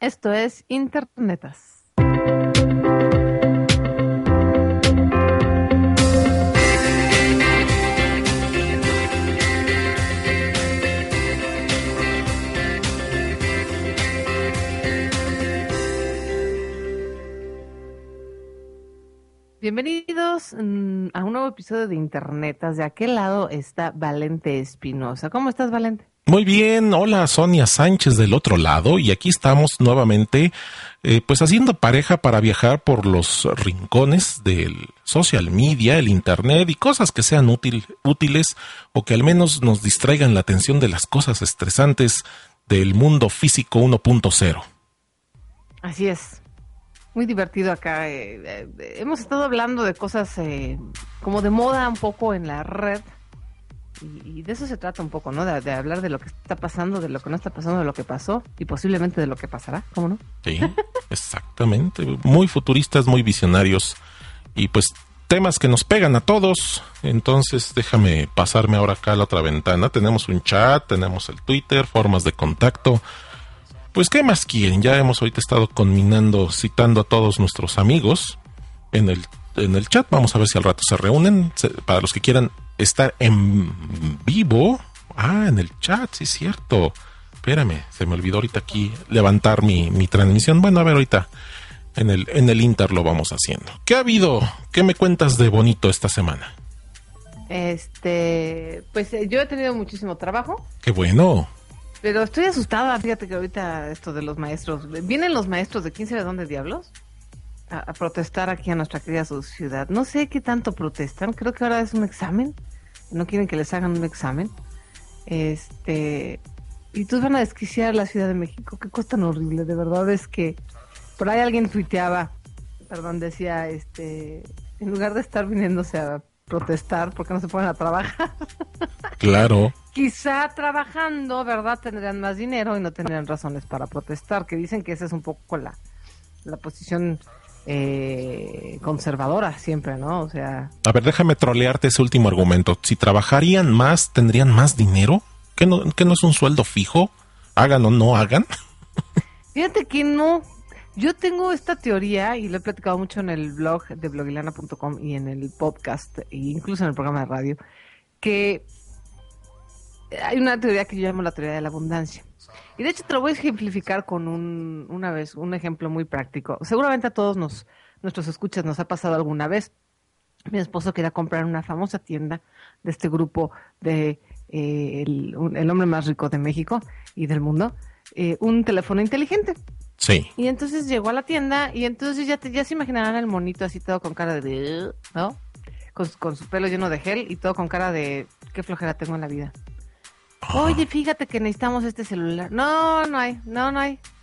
Esto es Internetas. Bienvenidos a un nuevo episodio de Internetas. De aquel lado está Valente Espinosa. ¿Cómo estás, Valente? Muy bien, hola, Sonia Sánchez del otro lado, y aquí estamos nuevamente pues haciendo pareja para viajar por los rincones del social media, el internet y cosas que sean útiles o que al menos nos distraigan la atención de las cosas estresantes del mundo físico 1.0. Así es. Muy divertido acá. Hemos estado hablando de cosas como de moda un poco en la red. Y de eso se trata un poco, ¿no? De hablar de lo que está pasando, de lo que no está pasando, de lo que pasó y posiblemente de lo que pasará, ¿cómo no? Sí, exactamente. Muy futuristas, muy visionarios y pues temas que nos pegan a todos. Entonces déjame pasarme ahora acá a la otra ventana. Tenemos un chat, tenemos el Twitter, formas de contacto. Pues, ¿qué más quieren? Ya hemos ahorita estado citando a todos nuestros amigos en el chat. Vamos a ver si al rato se reúnen. Para los que quieran estar en vivo. En el chat, sí es cierto. Espérame, se me olvidó ahorita aquí levantar mi transmisión. Bueno, a ver, ahorita en el Inter lo vamos haciendo. ¿Qué ha habido? ¿Qué me cuentas de bonito esta semana? Pues yo he tenido muchísimo trabajo. ¡Qué bueno! Pero estoy asustada, fíjate que ahorita esto de los maestros. ¿Vienen los maestros de quién sabe dónde diablos? A protestar aquí a nuestra querida ciudad. No sé qué tanto protestan. Creo que ahora es un examen. No quieren que les hagan un examen. Y entonces van a desquiciar la Ciudad de México. Qué cosa tan horrible, de verdad. Es que por ahí alguien tuiteaba, decía, en lugar de estar viniéndose a protestar, ¿por qué no se ponen a trabajar? Claro. Quizá trabajando, ¿verdad? Tendrían más dinero y no tendrían razones para protestar, que dicen que esa es un poco la posición conservadora siempre, ¿no? O sea... A ver, déjame trolearte ese último argumento. Si trabajarían más, ¿tendrían más dinero? ¿Que no es un sueldo fijo? ¿Hagan o no hagan? Fíjate que no. Yo tengo esta teoría y lo he platicado mucho en el blog de blogilana.com y en el podcast e incluso en el programa de radio, que hay una teoría que yo llamo la teoría de la abundancia. Y de hecho te lo voy a ejemplificar con un ejemplo muy práctico. Seguramente a todos nuestros escuchas nos ha pasado alguna vez. Mi esposo quería comprar una famosa tienda de este grupo de el hombre más rico de México y del mundo, un teléfono inteligente. Sí. Y entonces llegó a la tienda y entonces ya se imaginarán el monito así todo con cara de... ¿no? Con su pelo lleno de gel y todo con cara de... qué flojera tengo en la vida. Oye, fíjate que necesitamos este celular. No hay. ¿no?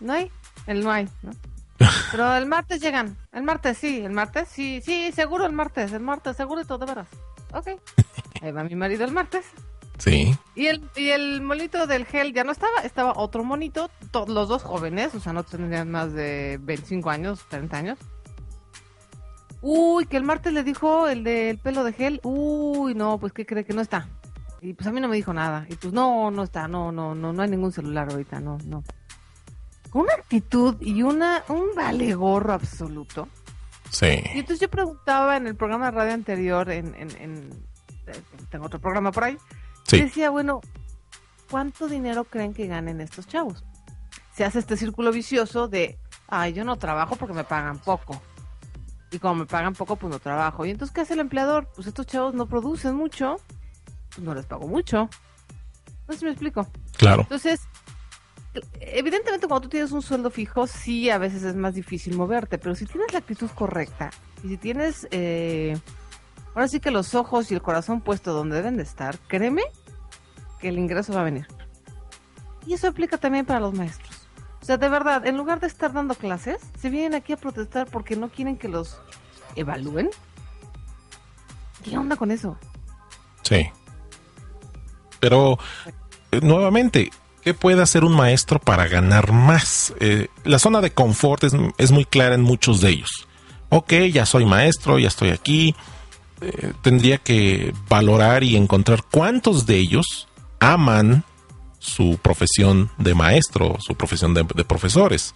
Pero el martes llegan. El martes, sí, seguro el martes, seguro y todo, de veras. Ok. Ahí va mi marido el martes. Sí. Y el monito del gel ya no estaba otro monito, los dos jóvenes, o sea, no tendrían más de 25 años, 30 años. Uy, que el martes le dijo el del pelo de gel, no, pues ¿qué cree? Que no está. Y pues a mí no me dijo nada. Y pues no está, no hay ningún celular ahorita, no. Con una actitud y un vale gorro absoluto. Sí. Y entonces yo preguntaba en el programa de radio anterior, tengo otro programa por ahí, Sí. y decía, bueno, ¿cuánto dinero creen que ganen estos chavos? Se hace este círculo vicioso de, yo no trabajo porque me pagan poco. Y como me pagan poco, pues no trabajo. Y entonces, ¿qué hace el empleador? Pues estos chavos no producen mucho, pues no les pago mucho. No sé si me explico. Claro. Entonces, evidentemente cuando tú tienes un sueldo fijo, sí, a veces es más difícil moverte, pero si tienes la actitud correcta y si tienes, ahora sí que los ojos y el corazón puestos donde deben de estar, créeme que el ingreso va a venir. Y eso aplica también para los maestros. O sea, de verdad, en lugar de estar dando clases, se vienen aquí a protestar porque no quieren que los evalúen. ¿Qué onda con eso? Sí. Pero, nuevamente, ¿qué puede hacer un maestro para ganar más? La zona de confort es muy clara en muchos de ellos. Ok, ya soy maestro, ya estoy aquí. Tendría que valorar y encontrar cuántos de ellos aman su profesión de maestro, su profesión de profesores.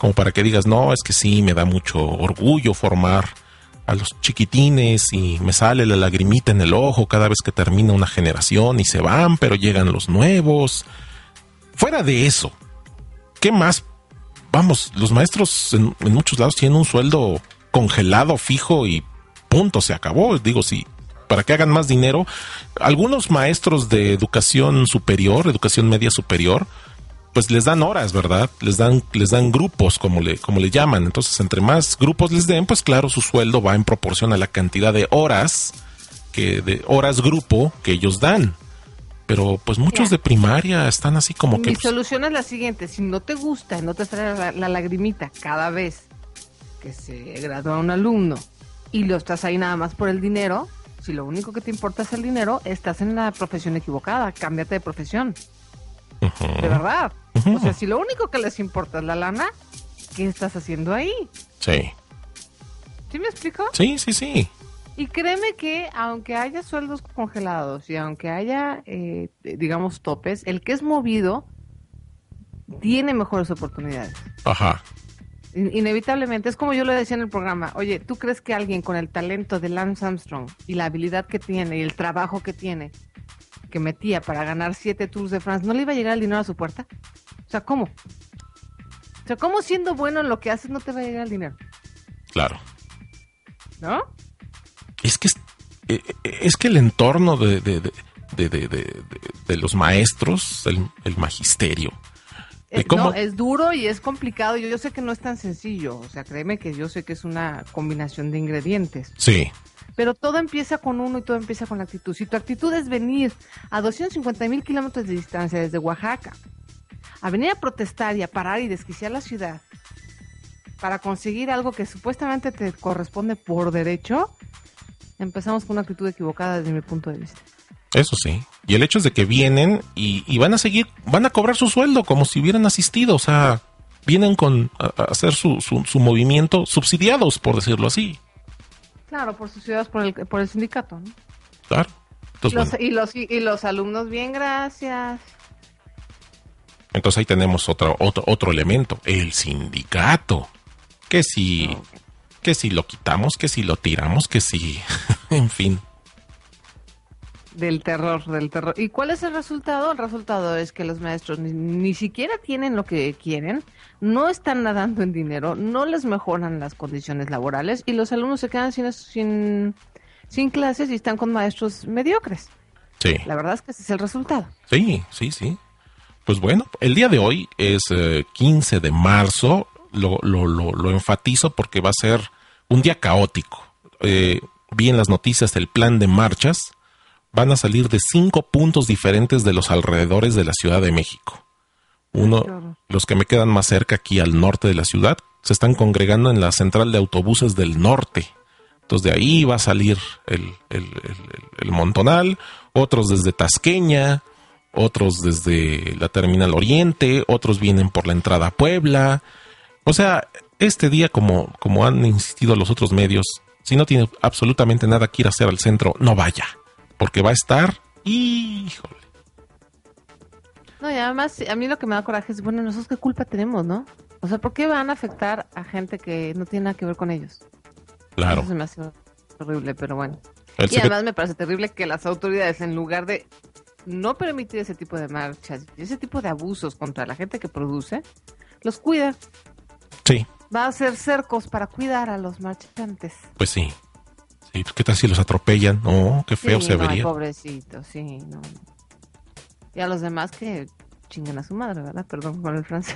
como para que digas, no, es que sí, me da mucho orgullo formar a los chiquitines y me sale la lagrimita en el ojo cada vez que termina una generación y se van, pero llegan los nuevos. Fuera de eso, ¿qué más? Vamos, los maestros en muchos lados tienen un sueldo congelado, fijo y punto, se acabó. Digo, sí, para que hagan más dinero. Algunos maestros de educación superior, educación media superior, pues les dan horas, ¿verdad? Les dan grupos, como le llaman. Entonces, entre más grupos les den, pues claro, su sueldo va en proporción a la cantidad de horas grupo que ellos dan. Pero pues muchos de primaria están así como que... Mi solución es la siguiente: si no te gusta, no te trae la lagrimita cada vez que se gradúa un alumno y lo estás ahí nada más por el dinero, si lo único que te importa es el dinero, estás en la profesión equivocada. Cámbiate de profesión. Uh-huh. De verdad. Uh-huh. O sea, si lo único que les importa es la lana, ¿qué estás haciendo ahí? Sí. ¿Sí me explico? Sí. Y créeme que aunque haya sueldos congelados y aunque haya, digamos, topes, el que es movido tiene mejores oportunidades. Ajá. Inevitablemente, es como yo le decía en el programa, oye, ¿tú crees que alguien con el talento de Lance Armstrong y la habilidad que tiene y el trabajo que tiene, que metía para ganar 7 Tours de France, no le iba a llegar el dinero a su puerta? O sea, ¿cómo? O sea, ¿cómo siendo bueno en lo que haces no te va a llegar el dinero? Claro. ¿No? Es que el entorno de los maestros, el magisterio, no, es duro y es complicado. Yo sé que no es tan sencillo. O sea, créeme que yo sé que es una combinación de ingredientes. Sí. Pero todo empieza con uno y todo empieza con la actitud. Si tu actitud es venir a 250,000 kilómetros de distancia desde Oaxaca, a venir a protestar y a parar y desquiciar la ciudad para conseguir algo que supuestamente te corresponde por derecho, empezamos con una actitud equivocada desde mi punto de vista. Eso sí. Y el hecho es de que vienen y van a cobrar su sueldo como si hubieran asistido. O sea, vienen a hacer su movimiento subsidiados, por decirlo así. Claro, por subsidiados por el sindicato, ¿no? Claro. Entonces, y los alumnos, bien, gracias. Entonces ahí tenemos otro elemento, el sindicato. Que si lo quitamos, que si lo tiramos, que si... en fin. Del terror. ¿Y cuál es el resultado? El resultado es que los maestros ni siquiera tienen lo que quieren, no están nadando en dinero, no les mejoran las condiciones laborales y los alumnos se quedan sin clases y están con maestros mediocres. Sí. La verdad es que ese es el resultado. Sí. Pues bueno, el día de hoy es 15 de marzo, lo enfatizo porque va a ser un día caótico. Vi en las noticias el plan de marchas. Van a salir de 5 puntos diferentes de los alrededores de la Ciudad de México. Los que me quedan más cerca aquí al norte de la ciudad, se están congregando en la central de autobuses del norte. Entonces de ahí va a salir el montonal, otros desde Tasqueña, otros desde la Terminal Oriente, otros vienen por la entrada a Puebla. O sea, este día, como han insistido los otros medios, si no tiene absolutamente nada que ir a hacer al centro, no vaya. Porque va a estar, híjole. No, y además, a mí lo que me da coraje es, bueno, nosotros qué culpa tenemos, ¿no? O sea, ¿por qué van a afectar a gente que no tiene nada que ver con ellos? Claro. Eso se me hace horrible, pero bueno. Y además me parece terrible que las autoridades, en lugar de no permitir ese tipo de marchas, ese tipo de abusos contra la gente que produce, los cuida. Sí. Va a hacer cercos para cuidar a los marchantes. Pues sí. Sí, ¿qué tal si los atropellan? No, qué feo se vería. Pobrecito, sí, no. Y a los demás que chinguen a su madre, ¿verdad? Perdón con el francés.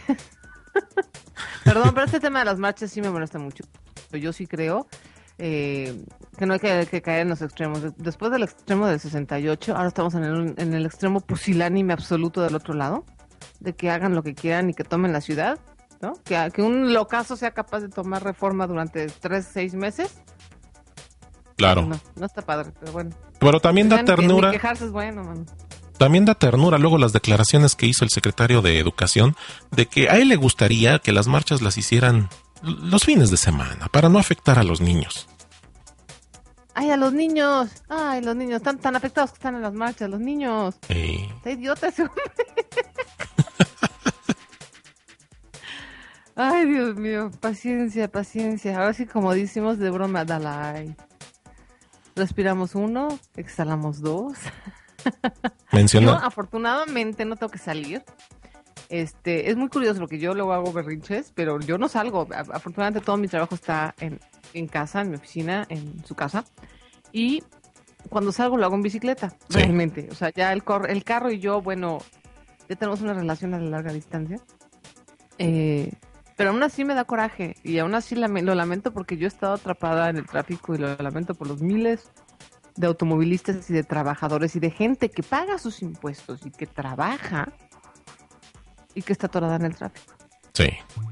Perdón, pero este tema de las marchas sí me molesta mucho. Yo sí creo que no hay que caer en los extremos. Después del extremo del 68, ahora estamos en el extremo pusilánime absoluto del otro lado, de que hagan lo que quieran y que tomen la ciudad, ¿no? Que un locazo sea capaz de tomar Reforma durante 6 meses. Claro. No está padre, pero bueno. Pero también da ternura. Ni quejarse es bueno, man. También da ternura luego las declaraciones que hizo el secretario de Educación de que a él le gustaría que las marchas las hicieran los fines de semana para no afectar a los niños. Ay, a los niños. Ay, los niños están tan afectados que están en las marchas, los niños. Sí. Está idiota ese hombre. Ay, Dios mío, paciencia, paciencia. Ahora sí, como decimos de broma, Dalai. Respiramos 1, exhalamos 2. Yo Menciona, afortunadamente no tengo que salir. Es muy curioso porque yo luego hago berrinches, pero yo no salgo. Afortunadamente todo mi trabajo está en casa, en mi oficina, en su casa. Y cuando salgo lo hago en bicicleta, sí, realmente. O sea, ya el carro y yo, bueno, ya tenemos una relación a larga distancia. Pero aún así me da coraje y aún así lo lamento porque yo he estado atrapada en el tráfico y lo lamento por los miles de automovilistas y de trabajadores y de gente que paga sus impuestos y que trabaja y que está atorada en el tráfico. sí.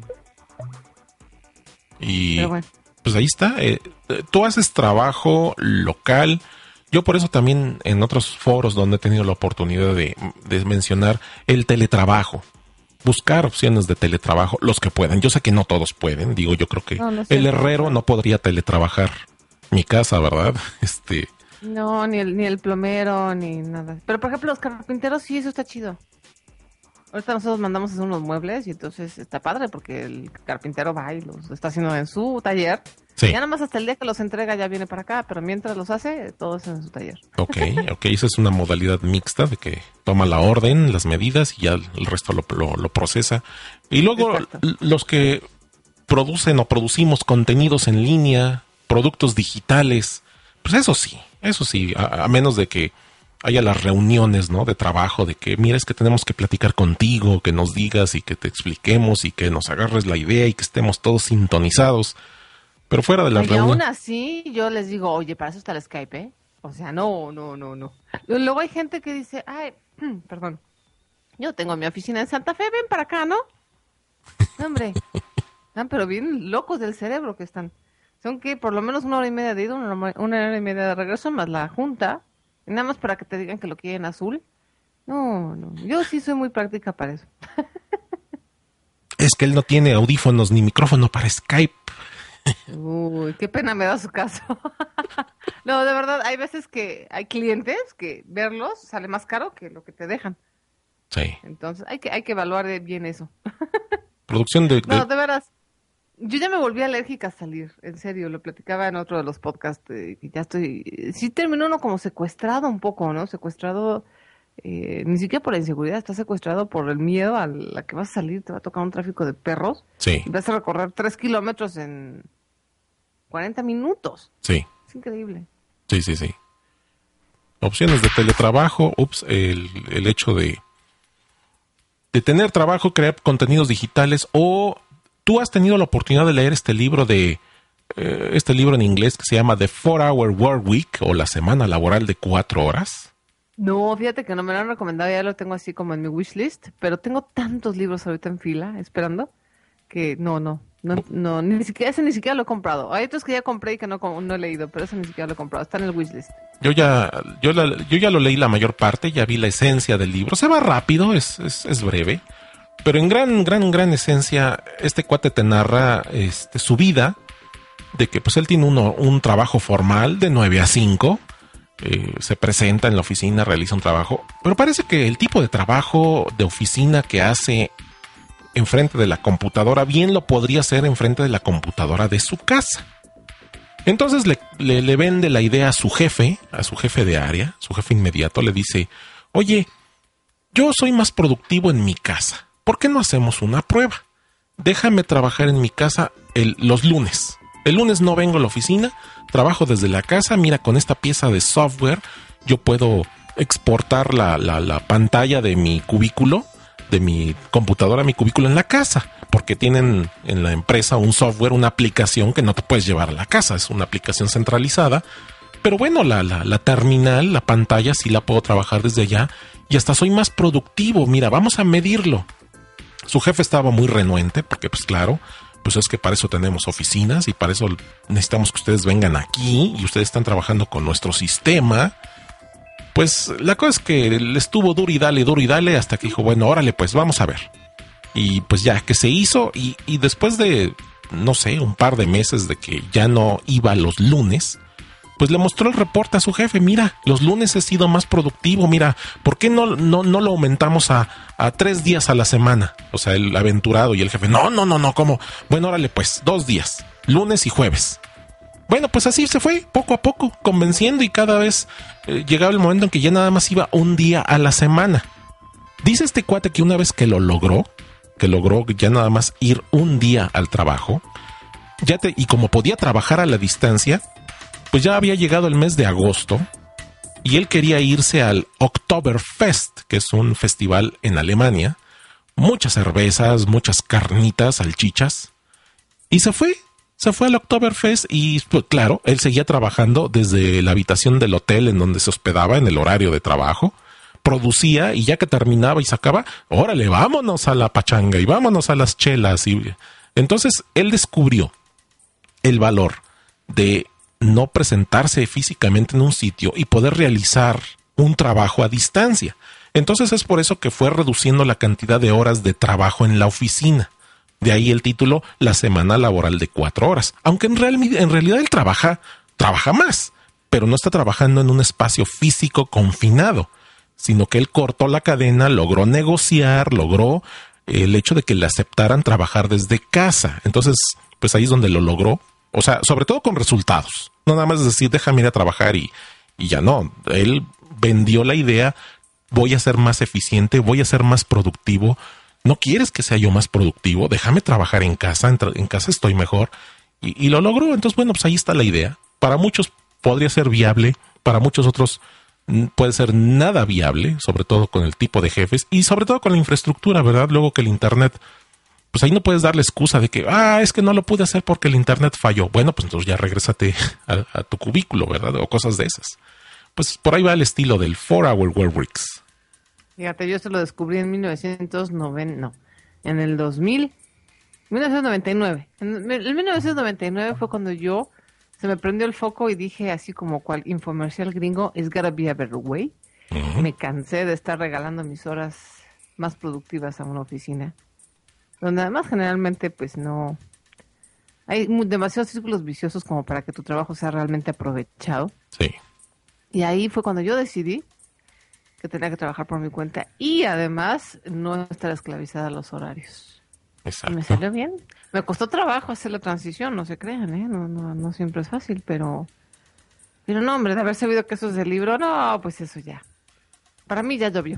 Y Pero bueno, pues ahí está. Tú haces trabajo local. Yo por eso también en otros foros donde he tenido la oportunidad de mencionar el teletrabajo. Buscar opciones de teletrabajo, los que puedan. Yo sé que no todos pueden. Digo, yo creo que no es el cierto. herrero no podría teletrabajar mi casa, ¿verdad? No, ni el plomero, ni nada. Pero por ejemplo, los carpinteros sí, eso está chido. Ahorita nosotros mandamos a hacer unos muebles y entonces está padre porque el carpintero va y los está haciendo en su taller. Sí. Ya nada más hasta el día que los entrega ya viene para acá, pero mientras los hace, todo es en su taller. Ok, esa es una modalidad mixta de que toma la orden, las medidas y ya el resto lo procesa. Y luego los que producen o producimos contenidos en línea, productos digitales, pues eso sí, a menos de que haya las reuniones, ¿no? De trabajo, de que mira, es que tenemos que platicar contigo, que nos digas y que te expliquemos y que nos agarres la idea y que estemos todos sintonizados. Pero fuera de la Y reunión. aún así, yo les digo, oye, para eso está el Skype, ¿eh? O sea, no. Luego hay gente que dice, ay, perdón, yo tengo mi oficina en Santa Fe, ven para acá, ¿no? No, hombre, están pero bien locos del cerebro que están. Son que por lo menos 1 hora y media de ida, 1 hora y media de regreso, más la junta, y nada más para que te digan que lo quieren azul. No, yo sí soy muy práctica para eso. Es que él no tiene audífonos ni micrófono para Skype. Uy, qué pena me da su caso. No, de verdad, hay veces que hay clientes que verlos sale más caro que lo que te dejan. Sí. Entonces hay que evaluar bien eso. Producción No, de veras, yo ya me volví alérgica a salir, en serio, lo platicaba en otro de los podcasts, y ya estoy, sí terminó uno como secuestrado un poco, ¿no? Secuestrado, ni siquiera por la inseguridad, está secuestrado por el miedo a la que vas a salir, te va a tocar un tráfico de perros, Sí. y vas a recorrer 3 kilómetros en 40 minutos. Sí. Es increíble. Sí. Opciones de teletrabajo, el hecho de tener trabajo, crear contenidos digitales, o tú has tenido la oportunidad de leer este libro en inglés que se llama The 4-Hour Work Week o la semana laboral de 4 horas. No, fíjate que no me lo han recomendado, ya lo tengo así como en mi wishlist, pero tengo tantos libros ahorita en fila esperando que no, ni siquiera lo he comprado. Hay otros que ya compré y que no he leído, pero ese ni siquiera lo he comprado, está en el wishlist. Yo ya lo leí la mayor parte, ya vi la esencia del libro. Se va rápido, es breve, pero en gran esencia, este cuate te narra su vida, de que pues él tiene un trabajo formal de 9 a 5, se presenta en la oficina, realiza un trabajo, pero parece que el tipo de trabajo de oficina que hace enfrente de la computadora, bien lo podría hacer enfrente de la computadora de su casa. Entonces le vende la idea a su jefe de área, su jefe inmediato, le dice, oye, yo soy más productivo en mi casa, ¿por qué no hacemos una prueba? Déjame trabajar en mi casa los lunes. El lunes no vengo a la oficina, trabajo desde la casa, mira, con esta pieza de software yo puedo exportar la pantalla de mi cubículo, de mi computadora a mi cubículo en la casa, porque tienen en la empresa un software, una aplicación que no te puedes llevar a la casa, es una aplicación centralizada, pero bueno, la terminal, la pantalla sí la puedo trabajar desde allá y hasta soy más productivo, mira, vamos a medirlo. Su jefe estaba muy renuente porque pues claro, pues es que para eso tenemos oficinas y para eso necesitamos que ustedes vengan aquí y ustedes están trabajando con nuestro sistema. Pues la cosa es que le estuvo duro y dale hasta que dijo, bueno, órale, pues vamos a ver. Y pues ya que se hizo y después de, no sé, un par de meses de que ya no iba los lunes, pues le mostró el reporte a su jefe. Mira, los lunes he sido más productivo. Mira, ¿por qué no lo aumentamos a 3 días a la semana? O sea, el aventurado y el jefe, no, ¿cómo? Bueno, órale pues, 2 días, lunes y jueves. Bueno, pues así se fue, poco a poco, convenciendo, y cada vez llegaba el momento en que ya nada más iba un día a la semana. Dice este cuate que una vez que logró ya nada más ir un día al trabajo, y como podía trabajar a la distancia, pues ya había llegado el mes de agosto y él quería irse al Oktoberfest, que es un festival en Alemania. Muchas cervezas, muchas carnitas, salchichas. Y se fue al Oktoberfest y, pues, claro, él seguía trabajando desde la habitación del hotel en donde se hospedaba en el horario de trabajo. Producía, y ya que terminaba y sacaba, órale, vámonos a la pachanga y vámonos a las chelas. Y entonces él descubrió el valor de no presentarse físicamente en un sitio y poder realizar un trabajo a distancia. Entonces es por eso que fue reduciendo la cantidad de horas de trabajo en la oficina. De ahí el título, la semana laboral de 4 horas. Aunque en realidad él trabaja más, pero no está trabajando en un espacio físico confinado, sino que él cortó la cadena, logró negociar, logró el hecho de que le aceptaran trabajar desde casa. Entonces, pues ahí es donde lo logró. O sea, sobre todo con resultados. No nada más decir, déjame ir a trabajar y ya no. Él vendió la idea, voy a ser más eficiente, voy a ser más productivo. ¿No quieres que sea yo más productivo? Déjame trabajar en casa, en casa estoy mejor. Y lo logró. Entonces, bueno, pues ahí está la idea. Para muchos podría ser viable, para muchos otros puede ser nada viable, sobre todo con el tipo de jefes y sobre todo con la infraestructura, ¿verdad? Luego que el internet, pues ahí no puedes darle excusa de que, es que no lo pude hacer porque el internet falló. Bueno, pues entonces ya regrésate a tu cubículo, ¿verdad? O cosas de esas. Pues por ahí va el estilo del 4-hour work weeks. Fíjate, yo esto lo descubrí en 1999. En 1999 fue cuando se me prendió el foco y dije, así como cual infomercial gringo, it's gotta be a better way. Uh-huh. Me cansé de estar regalando mis horas más productivas a una oficina, donde además generalmente pues no hay demasiados círculos viciosos como para que tu trabajo sea realmente aprovechado. Sí. Y ahí fue cuando yo decidí que tenía que trabajar por mi cuenta y además no estar esclavizada a los horarios. Exacto. Y me salió bien. Me costó trabajo hacer la transición, no se crean, ¿eh? No siempre es fácil, pero no, hombre, de haber sabido que eso es del libro, no, pues eso ya. Para mí ya llovió.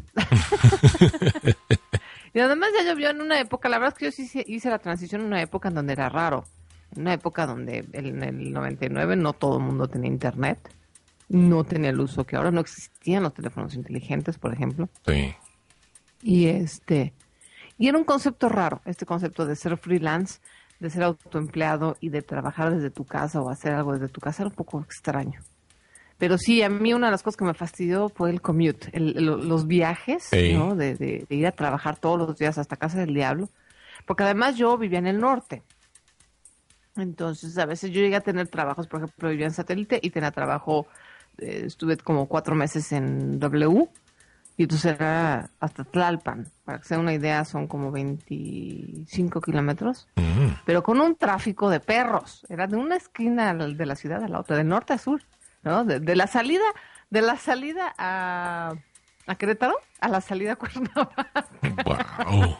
Y además ya llovió en una época, la verdad es que yo sí hice la transición en una época en donde era raro. En una época donde en el 99 no todo el mundo tenía internet. No tenía el uso que ahora, no existían los teléfonos inteligentes, por ejemplo. Sí. Y era un concepto raro, este concepto de ser freelance, de ser autoempleado y de trabajar desde tu casa o hacer algo desde tu casa, era un poco extraño. Pero sí, a mí una de las cosas que me fastidió fue el commute, los viajes, sí, ¿no? De ir a trabajar todos los días hasta casa del diablo. Porque además yo vivía en el norte. Entonces, a veces yo llegué a tener trabajos, por ejemplo, vivía en satélite y tenía trabajo, estuve como 4 meses en W, y entonces era hasta Tlalpan. Para que se den una idea, son como 25 kilómetros, pero con un tráfico de perros. Era de una esquina de la ciudad a la otra, de norte a sur, ¿no? De la salida a Querétaro a la salida a Cuernavaca. Wow.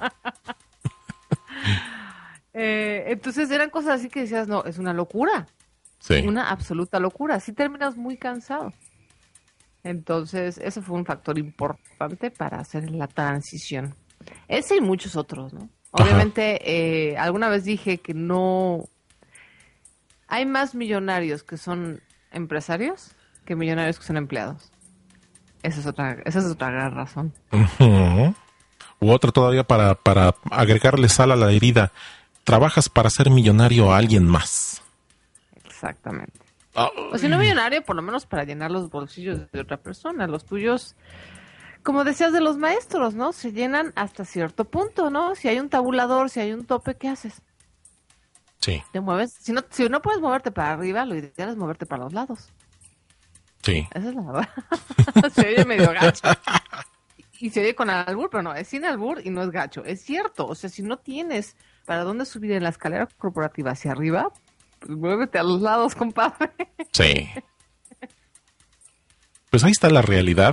Entonces eran cosas así que decías, no, es una locura. Sí. Una absoluta locura. Así terminas muy cansado. Entonces, eso fue un factor importante para hacer la transición. Ese y muchos otros, ¿no? Obviamente, alguna vez dije que no... Hay más millonarios que son empresarios que millonarios que son empleados. Esa es otra gran razón. Uh-huh. U otra todavía para agregarle sal a la herida. Trabajas para ser millonario a alguien más. Exactamente. O si no millonario, por lo menos para llenar los bolsillos de otra persona. Los tuyos, como decías de los maestros, ¿no? Se llenan hasta cierto punto, ¿no? Si hay un tabulador, si hay un tope, ¿qué haces? Sí. Te mueves. Si no puedes moverte para arriba, lo ideal es moverte para los lados. Sí. Esa es la verdad. Se oye medio gacho. Y se oye con albur, pero no, es sin albur y no es gacho. Es cierto. O sea, si no tienes para dónde subir en la escalera corporativa hacia arriba, pues muévete a los lados, compadre. Sí. pues ahí está la realidad.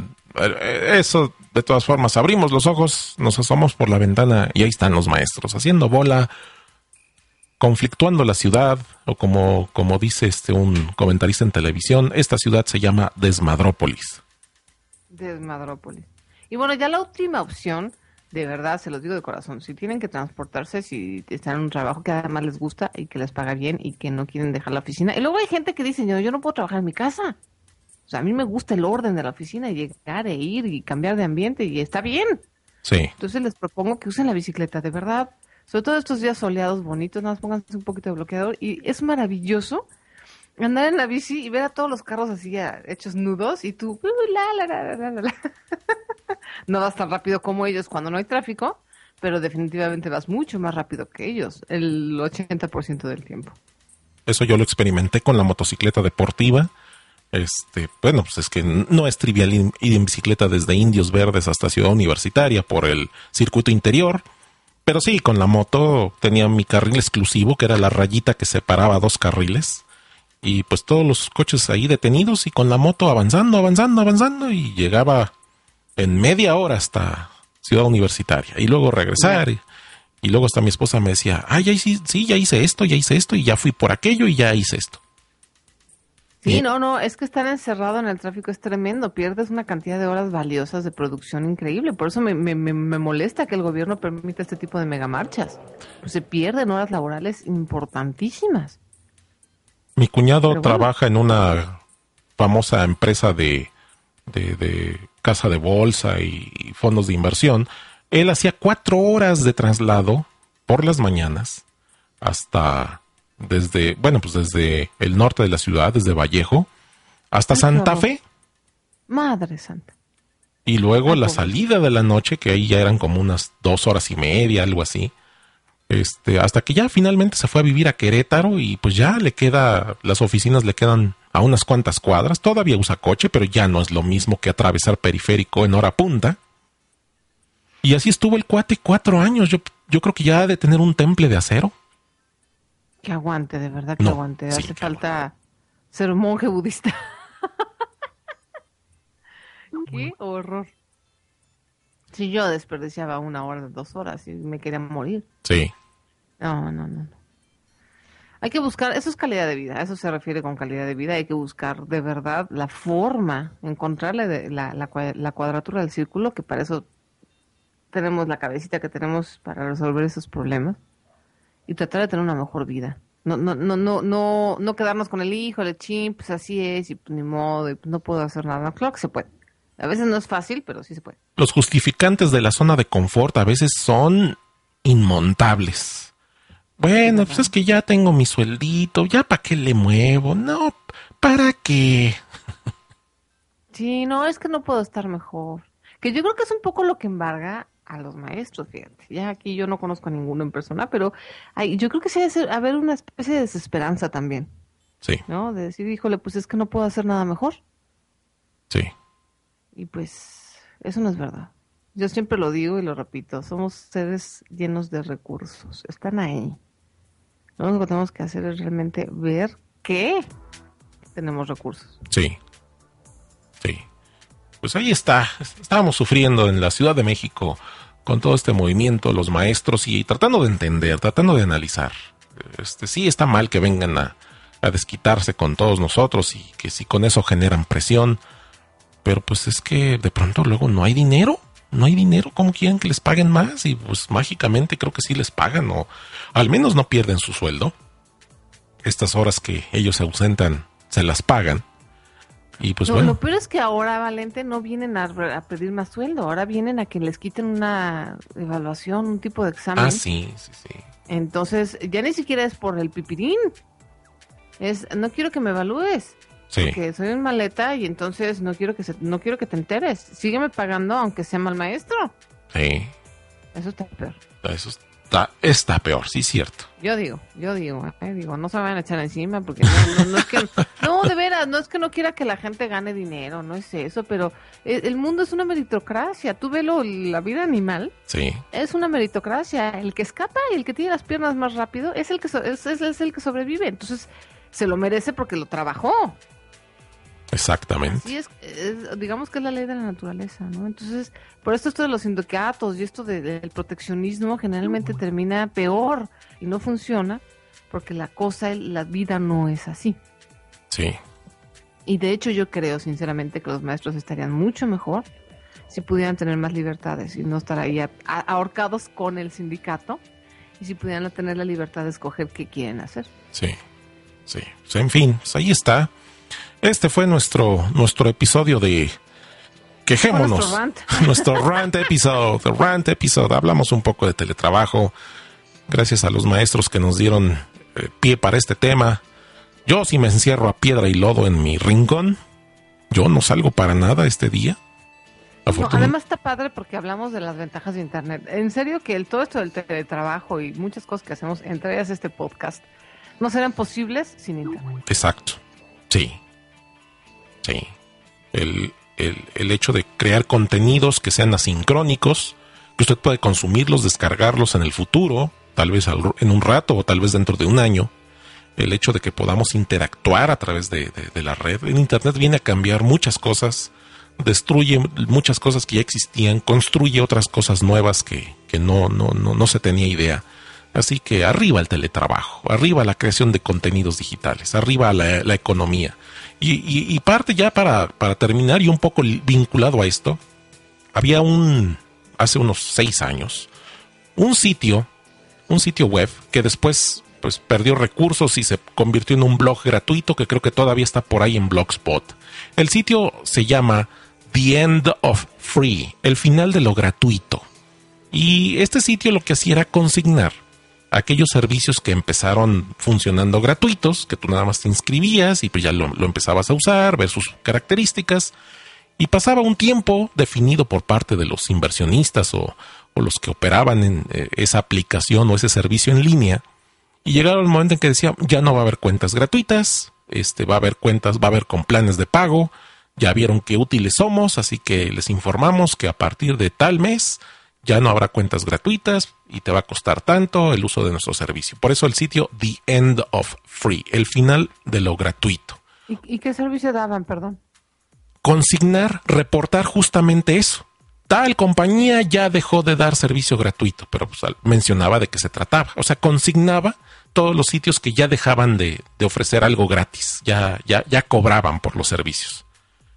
Eso, de todas formas, abrimos los ojos, nos asomamos por la ventana y ahí están los maestros haciendo bola, conflictuando la ciudad, o como dice un comentarista en televisión, esta ciudad se llama Desmadrópolis. Desmadrópolis. Y bueno, ya la última opción, de verdad, se los digo de corazón, si tienen que transportarse, si están en un trabajo que además les gusta y que les paga bien y que no quieren dejar la oficina. Y luego hay gente que dice, yo no puedo trabajar en mi casa. O sea, a mí me gusta el orden de la oficina y llegar e ir y cambiar de ambiente y está bien. Sí. Entonces les propongo que usen la bicicleta, de verdad. Sobre todo estos días soleados, bonitos, nada más pónganse un poquito de bloqueador y es maravilloso andar en la bici y ver a todos los carros así hechos nudos y tú, la. No vas tan rápido como ellos cuando no hay tráfico, pero definitivamente vas mucho más rápido que ellos, el 80% del tiempo. Eso yo lo experimenté con la motocicleta deportiva. Bueno, pues es que no es trivial ir en bicicleta desde Indios Verdes hasta Ciudad Universitaria por el circuito interior. Pero sí, con la moto tenía mi carril exclusivo, que era la rayita que separaba dos carriles. Y pues todos los coches ahí detenidos y con la moto avanzando y llegaba en media hora hasta Ciudad Universitaria. Y luego regresar. Y luego hasta mi esposa me decía, ya hice esto y ya fui por aquello y ya hice esto. Sí, no, es que estar encerrado en el tráfico es tremendo, pierdes una cantidad de horas valiosas de producción increíble, por eso me molesta que el gobierno permita este tipo de megamarchas, pues se pierden horas laborales importantísimas. Mi cuñado trabaja en una famosa empresa de casa de bolsa y fondos de inversión. Él hacía 4 horas de traslado por las mañanas hasta... desde el norte de la ciudad, desde Vallejo, hasta Santa Fe. Madre santa. Y luego la salida de la noche, que ahí ya eran como unas 2 horas y media, algo así. Hasta que ya finalmente se fue a vivir a Querétaro y pues ya las oficinas le quedan a unas cuantas cuadras. Todavía usa coche, pero ya no es lo mismo que atravesar periférico en hora punta. Y así estuvo el cuate 4 años. Yo creo que ya ha de tener un temple de acero. Que aguante, de verdad que aguante. Hace falta ser un monje budista. ¡Qué horror! Si yo desperdiciaba 1 hora, 2 horas y me quería morir. Sí. No. Hay que buscar, eso es calidad de vida, eso se refiere con calidad de vida. Hay que buscar de verdad la forma, encontrarle la cuadratura del círculo, que para eso tenemos la cabecita que tenemos para resolver esos problemas. Y tratar de tener una mejor vida. No quedarnos con el hijo, el chin, pues así es, y pues ni modo, y pues no puedo hacer nada. Claro que se puede. A veces no es fácil, pero sí se puede. Los justificantes de la zona de confort a veces son inmontables. Bueno, pues es que ya tengo mi sueldito, ya para qué le muevo, no, ¿para qué? Sí, no, es que no puedo estar mejor. Que yo creo que es un poco lo que embarga a los maestros, fíjate. Ya aquí yo no conozco a ninguno en persona, pero yo creo que sí debe haber una especie de desesperanza también. Sí. ¿No? De decir, híjole, pues es que no puedo hacer nada mejor. Sí. Y pues eso no es verdad. Yo siempre lo digo y lo repito, somos seres llenos de recursos, están ahí. Lo único que tenemos que hacer es realmente ver que tenemos recursos. Sí. Pues ahí está, estábamos sufriendo en la Ciudad de México con todo este movimiento, los maestros, y tratando de entender, tratando de analizar. Sí está mal que vengan a desquitarse con todos nosotros y que si con eso generan presión, pero pues es que de pronto luego no hay dinero, ¿cómo quieren que les paguen más? Y pues mágicamente creo que sí les pagan, o al menos no pierden su sueldo. Estas horas que ellos se ausentan se las pagan. Y pues bueno. Lo peor es que ahora, Valente, no vienen a pedir más sueldo, ahora vienen a que les quiten una evaluación, un tipo de examen. Ah, sí. Entonces, ya ni siquiera es por el pipirín, no quiero que me evalúes. Sí. Porque soy un maleta y entonces no quiero que te enteres. Sígueme pagando aunque sea mal maestro. Sí. Eso está peor. Eso está peor, sí, cierto. Yo digo, no se me van a echar encima porque no es que, no, de veras, no es que no quiera que la gente gane dinero, no es eso, pero el mundo es una meritocracia. Tú velo, la vida animal. Sí. Es una meritocracia. El que escapa y el que tiene las piernas más rápido es el que sobrevive. Entonces se lo merece porque lo trabajó. Exactamente. Así digamos que es la ley de la naturaleza, ¿no? Entonces, por esto de los sindicatos y esto del proteccionismo generalmente termina peor y no funciona porque la vida no es así. Sí. Y de hecho yo creo sinceramente que los maestros estarían mucho mejor si pudieran tener más libertades y no estar ahí ahorcados con el sindicato y si pudieran tener la libertad de escoger qué quieren hacer. Sí. Pues, en fin, pues ahí está. Este fue nuestro episodio de Quejémonos. Nuestro rant episode. Hablamos un poco de teletrabajo. Gracias a los maestros que nos dieron pie para este tema. Yo sí me encierro a piedra y lodo en mi rincón. Yo no salgo para nada este día. No, además está padre porque hablamos de las ventajas de Internet. En serio que todo esto del teletrabajo y muchas cosas que hacemos, entre ellas este podcast, no serán posibles sin Internet. Exacto. Sí. El hecho de crear contenidos que sean asincrónicos, que usted puede consumirlos, descargarlos en el futuro, tal vez en un rato o tal vez dentro de un año. El hecho de que podamos interactuar a través de la red. El Internet viene a cambiar muchas cosas, destruye muchas cosas que ya existían, construye otras cosas nuevas que no se tenía idea. Así que arriba el teletrabajo, arriba la creación de contenidos digitales, arriba la economía. Y parte ya para terminar y un poco vinculado a esto, había hace unos 6 años, un sitio web que después pues perdió recursos y se convirtió en un blog gratuito que creo que todavía está por ahí en Blogspot. El sitio se llama The End of Free, el final de lo gratuito. Y este sitio lo que hacía era consignar aquellos servicios que empezaron funcionando gratuitos, que tú nada más te inscribías y pues ya lo empezabas a usar, ver sus características, y pasaba un tiempo definido por parte de los inversionistas o los que operaban en esa aplicación o ese servicio en línea, y llegaron el momento en que decía, ya no va a haber cuentas gratuitas, va a haber cuentas, va a haber con planes de pago, ya vieron qué útiles somos, así que les informamos que a partir de tal mes ya no habrá cuentas gratuitas y te va a costar tanto el uso de nuestro servicio. Por eso el sitio The End of Free, el final de lo gratuito. ¿Y qué servicio daban, perdón? Consignar, reportar justamente eso. Tal compañía ya dejó de dar servicio gratuito, pero pues mencionaba de qué se trataba. O sea, consignaba todos los sitios que ya dejaban de ofrecer algo gratis, ya cobraban por los servicios.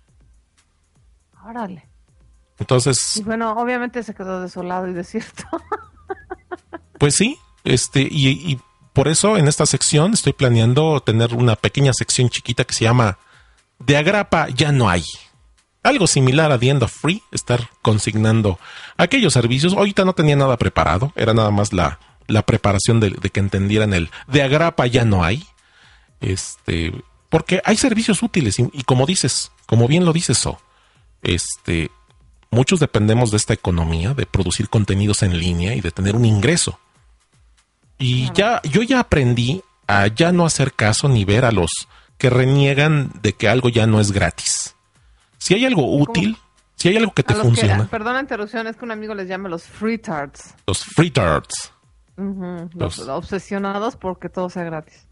Órale. Entonces, y bueno, obviamente se quedó desolado y desierto. Pues sí, y por eso en esta sección estoy planeando tener una pequeña sección chiquita que se llama De Agrapa ya no hay. Algo similar a The End of Free, estar consignando aquellos servicios. Ahorita no tenía nada preparado, era nada más la preparación de que entendieran el De Agrapa ya no hay. Porque hay servicios útiles y como dices, como bien lo dices, muchos dependemos de esta economía, de producir contenidos en línea y de tener un ingreso. Y yo ya aprendí a ya no hacer caso ni ver a los que reniegan de que algo ya no es gratis. Si hay algo útil, si hay algo que te funciona. Perdón la interrupción, es que un amigo les llama los freetards. Los freetards. Los obsesionados porque todo sea gratis.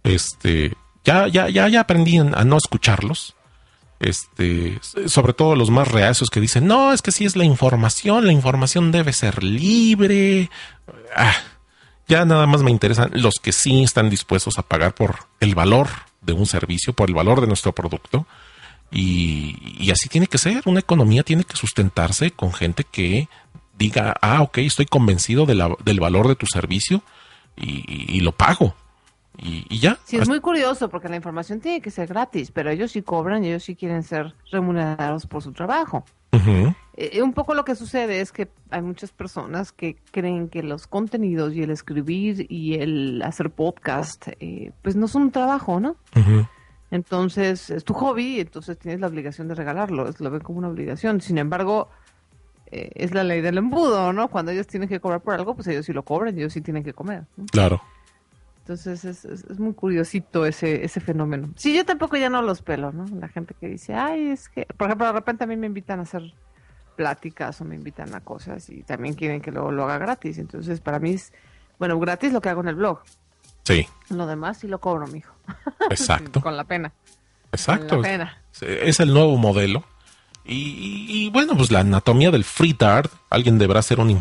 Ya aprendí a no escucharlos. Sobre todo los más reacios que dicen, no, es que sí es la información debe ser libre. Ya nada más me interesan los que sí están dispuestos a pagar por el valor de un servicio, por el valor de nuestro producto. Y así tiene que ser. Una economía tiene que sustentarse con gente que diga, ok, estoy convencido del valor de tu servicio y lo pago. Y ya. Sí, es muy curioso porque la información tiene que ser gratis, pero ellos sí cobran y ellos sí quieren ser remunerados por su trabajo. Uh-huh. Un poco lo que sucede es que hay muchas personas que creen que los contenidos y el escribir y el hacer podcast, pues no son un trabajo, ¿no? Uh-huh. Entonces, es tu hobby, entonces tienes la obligación de regalarlo, lo ven como una obligación. Sin embargo, es la ley del embudo, ¿no? Cuando ellos tienen que cobrar por algo, pues ellos sí lo cobran y ellos sí tienen que comer, ¿no? Claro. Entonces es muy curiosito ese fenómeno. Sí, yo tampoco ya no los pelo, ¿no? La gente que dice, es que, por ejemplo, de repente a mí me invitan a hacer pláticas o me invitan a cosas y también quieren que lo haga gratis. Entonces, para mí es, bueno, gratis lo que hago en el blog. Sí. Lo demás sí lo cobro, mijo. Exacto. Con la pena. Exacto. Con la pena. Es el nuevo modelo. Y bueno, pues la anatomía del FreeDART, alguien deberá hacer un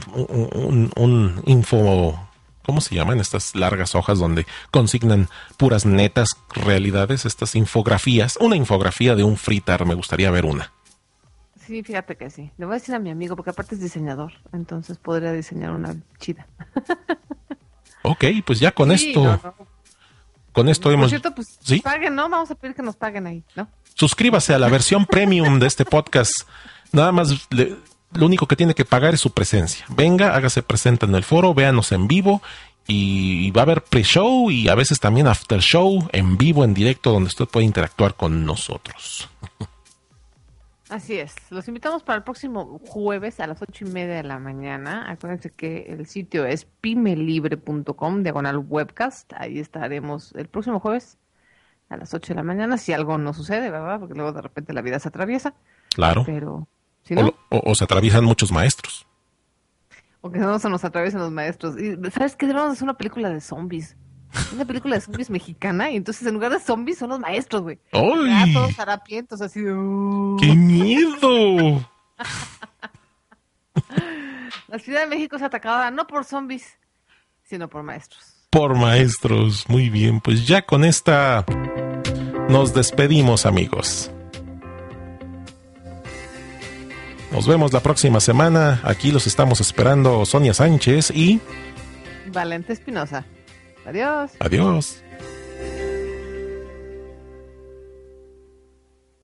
info, ¿cómo se llaman? Estas largas hojas donde consignan puras netas realidades, estas infografías. Una infografía de un FreeDART, me gustaría ver una. Sí, fíjate que sí. Le voy a decir a mi amigo, porque aparte es diseñador, entonces podría diseñar una chida. Ok, pues ya con Sí, esto, no. con esto hemos... Por cierto, pues ¿Sí? paguen, ¿no? Vamos a pedir que nos paguen ahí, ¿no? Suscríbase a la versión premium de este podcast. Nada más, lo único que tiene que pagar es su presencia. Venga, hágase presente en el foro, véanos en vivo y va a haber pre-show y a veces también after show en vivo, en directo, donde usted puede interactuar con nosotros. Así es. Los invitamos para el próximo jueves a las 8:30 de la mañana. Acuérdense que el sitio es pymelibre.com/webcast. Ahí estaremos el próximo jueves a las 8 de la mañana, si algo no sucede, ¿verdad? Porque luego de repente la vida se atraviesa. Claro. Pero, si no, O se atraviesan muchos maestros. o que no se nos atraviesen los maestros. Y, ¿sabes qué? Debemos hacer una película de zombies. Una película de zombies mexicana, y entonces en lugar de zombies son los maestros, güey. ¡Ay! Todos harapientos, así de... ¡Qué miedo! La Ciudad de México es atacada no por zombies, sino por maestros. Por maestros, muy bien. Pues ya con esta nos despedimos, amigos. Nos vemos la próxima semana. Aquí los estamos esperando Sonia Sánchez y... Valente Espinosa. Adiós. Adiós.